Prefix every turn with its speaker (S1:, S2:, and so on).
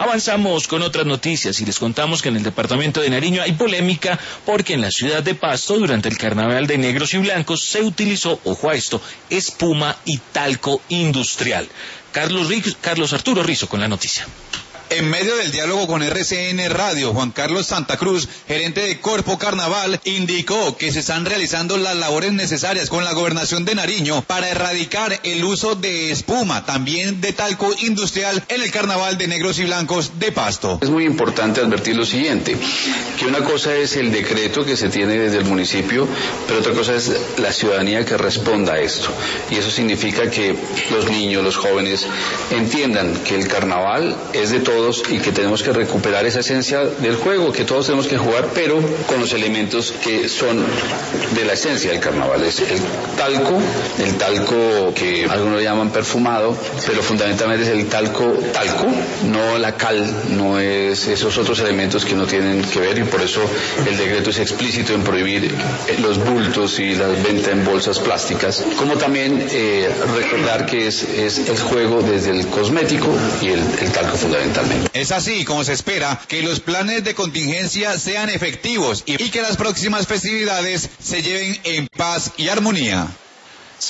S1: Avanzamos con otras noticias y les contamos que en el departamento de Nariño hay polémica porque en la ciudad de Pasto, durante el carnaval de negros y blancos, se utilizó, ojo a esto, espuma y talco industrial. Carlos Arturo Rizo con la noticia.
S2: En medio del diálogo con RCN Radio, Juan Carlos Santa Cruz, gerente de Corpo Carnaval, indicó que se están realizando las labores necesarias con la gobernación de Nariño para erradicar el uso de espuma, también de talco industrial, en el carnaval de negros y blancos de Pasto.
S3: Es muy importante advertir lo siguiente, que una cosa es el decreto que se tiene desde el municipio, pero otra cosa es la ciudadanía que responda a esto. Y eso significa que los niños, los jóvenes, entiendan que el carnaval es de todos y que tenemos que recuperar esa esencia del juego, que todos tenemos que jugar, pero con los elementos que son de la esencia del carnaval. Es el talco que algunos lo llaman perfumado, pero fundamentalmente es el talco, no la cal, no es esos otros elementos que no tienen que ver, y por eso el decreto es explícito en prohibir los bultos y la venta en bolsas plásticas, como también recordar que es el juego desde el cosmético y el talco fundamentalmente.
S2: Es así como se espera que los planes de contingencia sean efectivos y que las próximas festividades se lleven en paz y armonía.